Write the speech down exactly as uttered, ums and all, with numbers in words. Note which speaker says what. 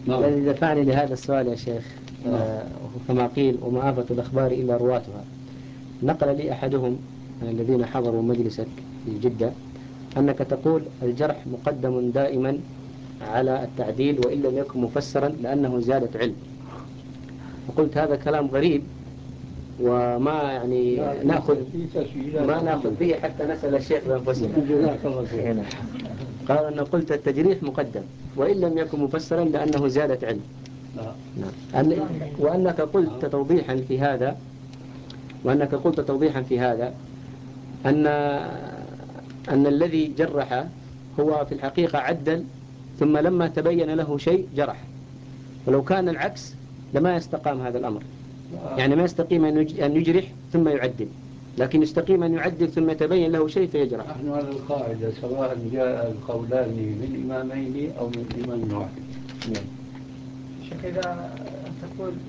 Speaker 1: نعم.
Speaker 2: الذي دفعني لهذا السؤال يا شيخ
Speaker 1: نعم.
Speaker 2: آه كما قيل وما آفة الأخبار إلا رواتها. نقل لي أحدهم من الذين حضروا مجلسك في جدة أنك تقول الجرح مقدم دائما على التعديل وإن لم يكن مفسرا لأنه زيادة علم. وقلت هذا كلام غريب وما يعني نأخذ ما نأخذ به حتى نسأل الشيخ بأنفسنا.
Speaker 1: جزاك الله خير.
Speaker 2: قال أن قلت التجريح مقدم وإن لم يكن مفسرا لأنه زيادة علم. نعم. وأنك قلت توضيحا في هذا وأنك قلت توضيحا في هذا أن أن الذي جرح هو في الحقيقة عدل ثم لما تبين له شيء جرح، ولو كان العكس لما يستقام هذا الأمر. يعني ما يستقيم أن يجرح ثم يعدل، لكن يستقيم أن يعدل ثم يتبين له شيء فيجرح.
Speaker 1: نحن على القاعدة سواء جاء القولان من إمامين أو من إمام واحد.
Speaker 3: شيخ إذا تقول